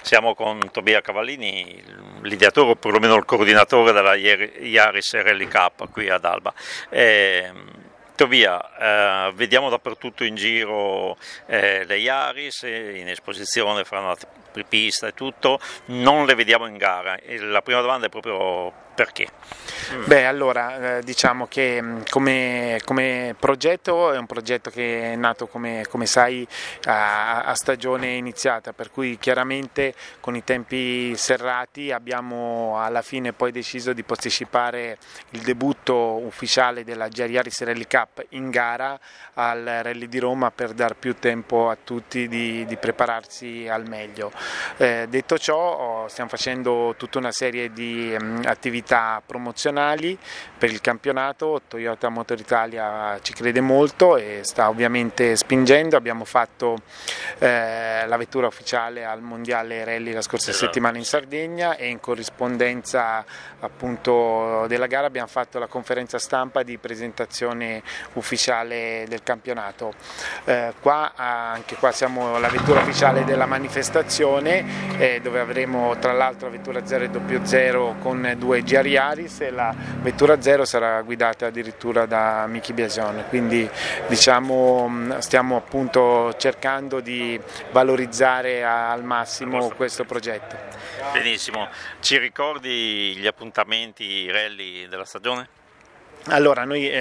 Siamo con Tobia Cavallini, l'ideatore o perlomeno il coordinatore della Yaris Rally Cup qui ad Alba. Tobia, vediamo dappertutto in giro le Yaris, in esposizione fra una pista e tutto, non le vediamo in gara. E la prima domanda è proprio perché? Beh, allora diciamo che come progetto è un progetto che è nato come sai a stagione iniziata, per cui chiaramente con i tempi serrati abbiamo alla fine poi deciso di posticipare il debutto ufficiale della Yaris Rally Cup in gara al Rally di Roma per dar più tempo a tutti di prepararsi al meglio. Detto ciò, stiamo facendo tutta una serie di attività promozionali per il campionato. Toyota Motor Italia ci crede molto e sta ovviamente spingendo. Abbiamo fatto la vettura ufficiale al Mondiale Rally la scorsa settimana in Sardegna e in corrispondenza appunto della gara abbiamo fatto la conferenza stampa di presentazione ufficiale del campionato. Anche qua siamo la vettura ufficiale della manifestazione, dove avremo tra l'altro la vettura 000 con due GR Yaris e la vettura 0 sarà guidata addirittura da Miki Biasion, quindi diciamo stiamo appunto cercando di valorizzare al massimo questo progetto. Benissimo, ci ricordi gli appuntamenti rally della stagione? Allora, noi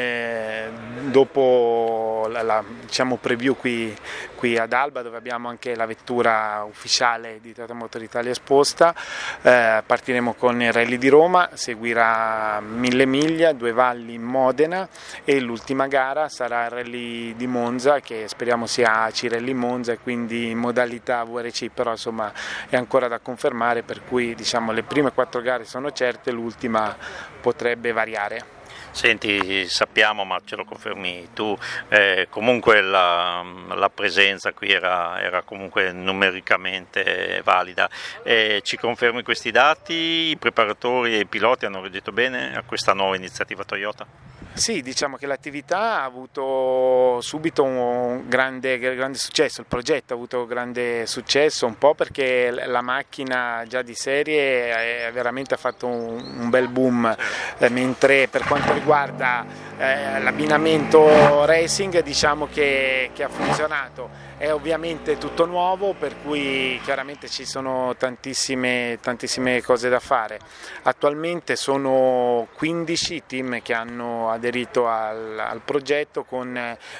dopo la diciamo, preview qui ad Alba, dove abbiamo anche la vettura ufficiale di Toyota Motor Italia esposta, partiremo con il Rally di Roma, seguirà 1000 miglia, Due Valli in Modena e l'ultima gara sarà il Rally di Monza, che speriamo sia ACI Rally Monza e quindi in modalità VRC, però insomma è ancora da confermare, per cui diciamo le prime 4 gare sono certe, l'ultima potrebbe variare. Senti, sappiamo, ma ce lo confermi tu, comunque la presenza qui era comunque numericamente valida. Ci confermi questi dati? I preparatori e i piloti hanno reagito bene a questa nuova iniziativa Toyota? Sì, diciamo che l'attività ha avuto subito un grande successo, il progetto ha avuto grande successo, un po' perché la macchina già di serie veramente ha fatto un bel boom, mentre per quanto riguarda l'abbinamento racing diciamo che ha funzionato. È ovviamente tutto nuovo, per cui chiaramente ci sono tantissime cose da fare. Attualmente sono 15 i team che hanno aderito al progetto, con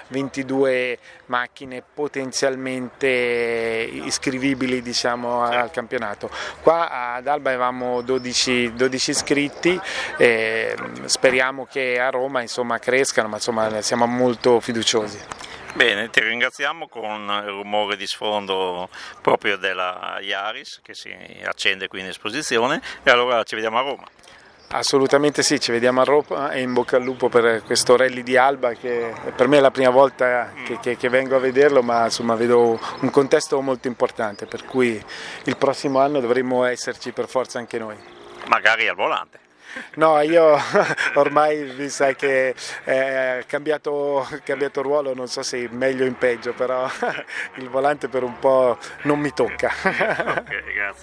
22 macchine potenzialmente iscrivibili diciamo, al campionato. Qua ad Alba avevamo 12 iscritti, speriamo che a Roma insomma, crescano, ma insomma, siamo molto fiduciosi. Bene, ti ringraziamo con il rumore di sfondo proprio della Yaris che si accende qui in esposizione, e allora ci vediamo a Roma. Assolutamente sì, ci vediamo a Roma e in bocca al lupo per questo Rally di Alba, che per me è la prima volta che vengo a vederlo, ma insomma vedo un contesto molto importante, per cui il prossimo anno dovremmo esserci per forza anche noi. Magari al volante. No, io ormai mi sai che cambiato ruolo, non so se in meglio o in peggio, però il volante per un po' non mi tocca. Ok, grazie.